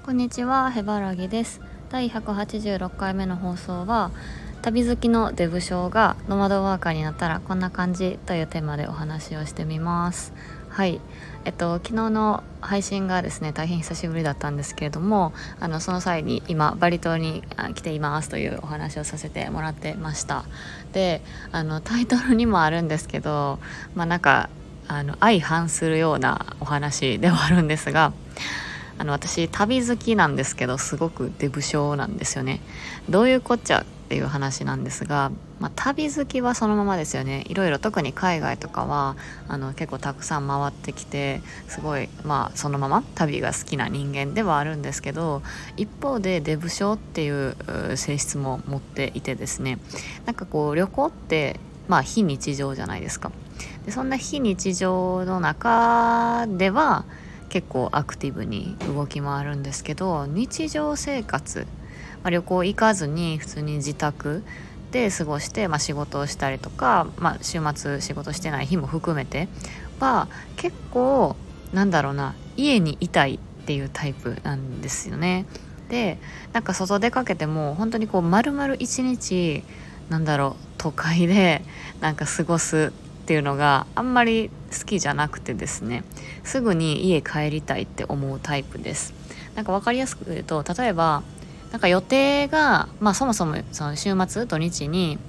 こんにちは、ヘバラギです。第186回目の放送は、旅好きのデブ症がノマドワーカーになったらこんな感じというテーマでお話をしてみます。はい、昨日の配信がですね、大変久しぶりだったんですけれども、その際に今バリ島に来ていますというお話をさせてもらってました。で、タイトルにもあるんですけど、なんか相反するようなお話ではあるんですが、私旅好きなんですけど、すごくデブ症なんですよね。どういうこっちゃっていう話なんですが、旅好きはそのままですよね。いろいろ、特に海外とかは結構たくさん回ってきて、すごいそのまま旅が好きな人間ではあるんですけど、一方でデブ症っていう性質も持っていてですね、なんかこう旅行って非日常じゃないですか。でそんな非日常の中では結構アクティブに動き回るんですけど、日常生活、旅行行かずに普通に自宅で過ごして、仕事をしたりとか、週末仕事してない日も含めては結構家にいたいっていうタイプなんですよね。でなんか外出かけても本当にこう丸々一日都会で過ごすっていうのがあんまり好きじゃなくてですね、すぐに家帰りたいって思うタイプです。分かりやすく言うと、例えば予定が、そもそもその週末土日に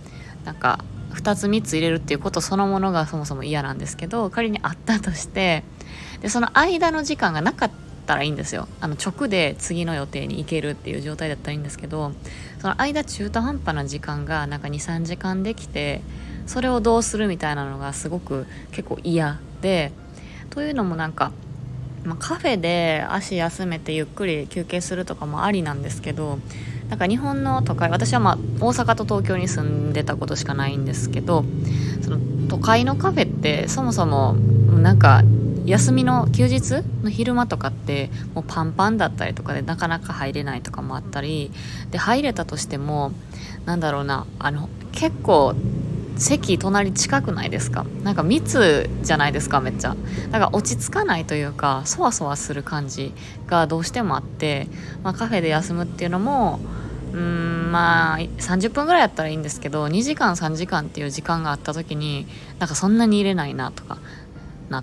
2つ3つ入れるっていうことそのものがそもそも嫌なんですけど、仮にあったとして、でその間の時間がなかったらいいんですよ。直で次の予定に行けるっていう状態だったらいいんですけど、その間中途半端な時間が2、3時間できて、それをどうするみたいなのがすごく結構嫌で、というのもカフェで足休めてゆっくり休憩するとかもありなんですけど、日本の都会、私は大阪と東京に住んでたことしかないんですけど、その都会のカフェってそもそも休みの休日の昼間とかってもうパンパンだったりとかでなかなか入れないとかもあったりで、入れたとしても結構席隣近くないですか？密じゃないですか、めっちゃ。落ち着かないというか、そわそわする感じがどうしてもあって、カフェで休むっていうのも30分ぐらいやったらいいんですけど、2時間3時間っていう時間があった時にそんなに入れないなとかなって、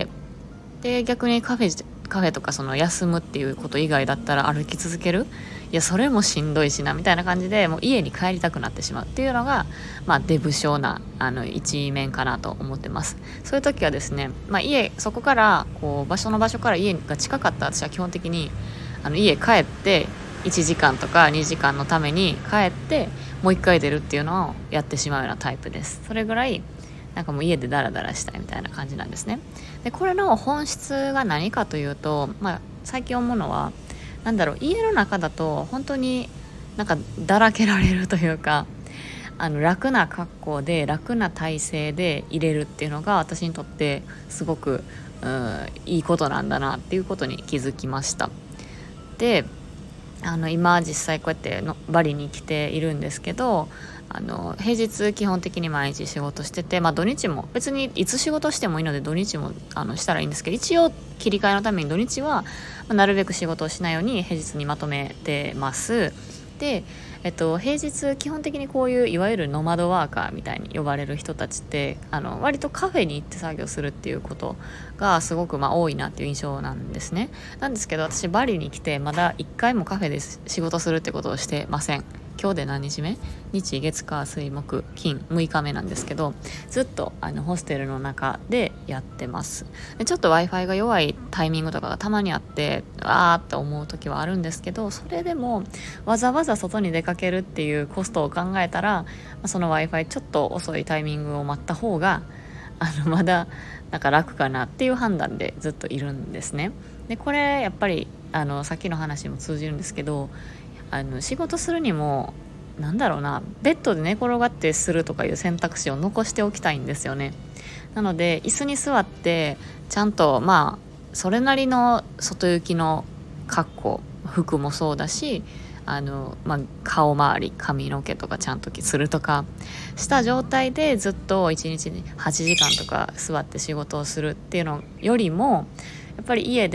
で逆にカフェとかその休むっていうこと以外だったら歩き続ける、いやそれもしんどいしなみたいな感じで、もう家に帰りたくなってしまうっていうのがデブ症な一面かなと思ってます。そういう時はですね、そこからこう場所から家が近かったら、私は基本的に家帰って1時間とか2時間のために帰ってもう一回出るっていうのをやってしまうようなタイプです。それぐらいもう家でダラダラしたいみたいな感じなんですね。でこれの本質が何かというと、最近思うのは家の中だと本当にだらけられるというか、楽な格好で楽な体勢で入れるっていうのが私にとってすごくいいことなんだなっていうことに気づきました。で今実際こうやってバリに来ているんですけど、平日基本的に毎日仕事してて、土日も別にいつ仕事してもいいので土日もしたらいいんですけど、一応切り替えのために土日は、なるべく仕事をしないように平日にまとめてます。で、平日基本的にこういういわゆるノマドワーカーみたいに呼ばれる人たちって割とカフェに行って作業するっていうことがすごく多いなっていう印象なんですね。なんですけど、私バリに来てまだ1回もカフェで仕事するってことをしてません。今日で何日目？日月火水木金6日目なんですけど、ずっとホステルの中でやってます。でちょっと Wi-Fi が弱いタイミングとかがたまにあって、あーって思う時はあるんですけど、それでもわざわざ外に出かけるっていうコストを考えたら、その Wi-Fi ちょっと遅いタイミングを待った方がまだ楽かなっていう判断でずっといるんですね。でこれやっぱりさっきの話にも通じるんですけど、仕事するにもベッドで寝転がってするとかいう選択肢を残しておきたいんですよね。なので椅子に座ってちゃんとそれなりの外行きの格好、服もそうだし顔周り髪の毛とかちゃんとするとかした状態でずっと1日に8時間とか座って仕事をするっていうのよりも、やっぱり家で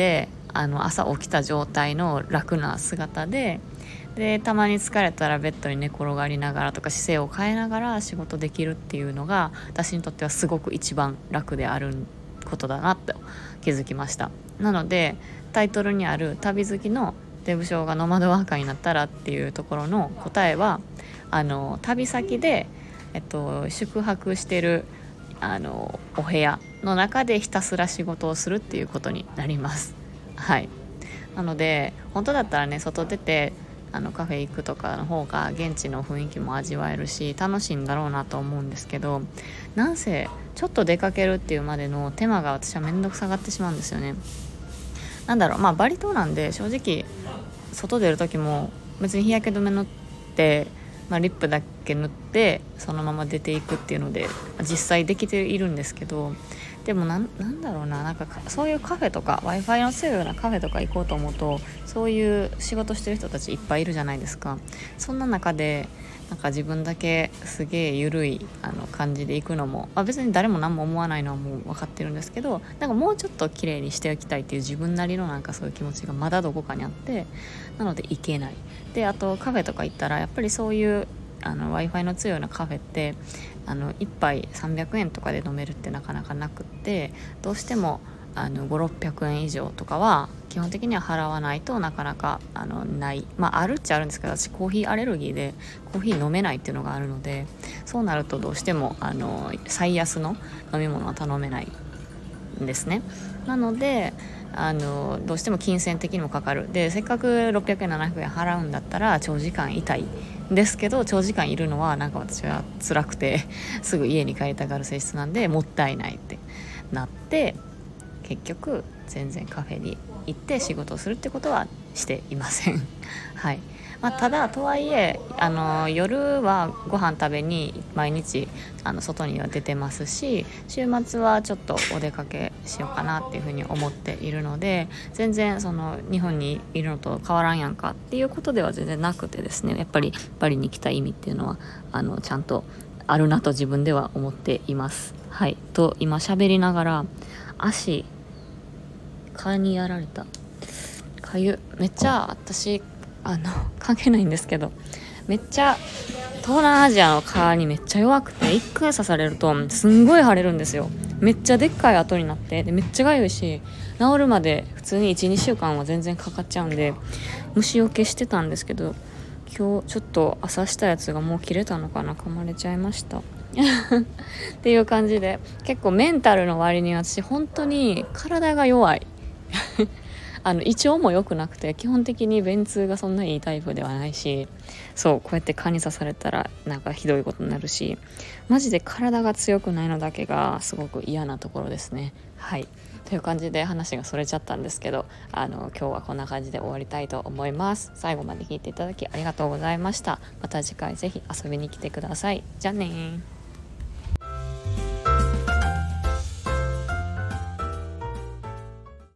朝起きた状態の楽な姿で、たまに疲れたらベッドに寝転がりながらとか姿勢を変えながら仕事できるっていうのが私にとってはすごく一番楽であることだなと気づきました。なのでタイトルにある旅好きのデブ症がノマドワーカーになったらっていうところの答えは旅先で、宿泊してるお部屋の中でひたすら仕事をするっていうことになります。はい。なので本当だったらね、外出てカフェ行くとかの方が現地の雰囲気も味わえるし楽しいんだろうなと思うんですけど、なんせちょっと出かけるっていうまでの手間が私はめんどくさがってしまうんですよね。バリ島なんで正直外出る時も別に日焼け止め塗って、リップだけ塗ってそのまま出ていくっていうので実際できているんですけど、でもなんだろうな、そういうカフェとか Wi-Fi の強いようなカフェとか行こうと思うと、そういう仕事してる人たちいっぱいいるじゃないですか。そんな中で自分だけすげえ緩い感じで行くのも、別に誰も何も思わないのはもう分かってるんですけど、もうちょっと綺麗にしておきたいっていう自分なりのそういう気持ちがまだどこかにあって、なので行けない。であとカフェとか行ったらやっぱりそういうWi-Fi の強いようなカフェって1杯300円とかで飲めるってなかなかなくって、どうしても500-600円以上とかは基本的には払わないとなかなかない、あるっちゃあるんですけど、私コーヒーアレルギーでコーヒー飲めないっていうのがあるので、そうなるとどうしても最安の飲み物は頼めないんですね。なのでどうしても金銭的にもかかる。でせっかく600円700円払うんだったら長時間いたいんですけど、長時間いるのは私は辛くてすぐ家に帰りたがる性質なんでもったいないってなって、結局全然カフェに行って仕事をするってことはしていませんはい。ただとはいえ夜はご飯食べに毎日外には出てますし、週末はちょっとお出かけしようかなっていうふうに思っているので、全然日本にいるのと変わらんやんかっていうことでは全然なくてですね、やっぱりバリに来た意味っていうのはちゃんとあるなと自分では思っています。はい。と今喋りながら足蚊にやられた。かゆめっちゃ私関係ないんですけど、めっちゃ東南アジアの蚊にめっちゃ弱くて、一回刺されるとすんごい腫れるんですよ。めっちゃでっかい跡になって、でめっちゃかゆいし、治るまで普通に 1,2 週間は全然かかっちゃうんで虫除けしてたんですけど、今日ちょっと朝したやつがもう切れたのかな、噛まれちゃいましたっていう感じで、結構メンタルの割に私本当に体が弱い胃腸も良くなくて、基本的に便通がそんないいタイプではないし、そうこうやって蚊に刺されたらひどいことになるし、マジで体が強くないのだけがすごく嫌なところですね。はい。という感じで話がそれちゃったんですけど、今日はこんな感じで終わりたいと思います。最後まで聞いていただきありがとうございました。また次回ぜひ遊びに来てください。じゃあねー。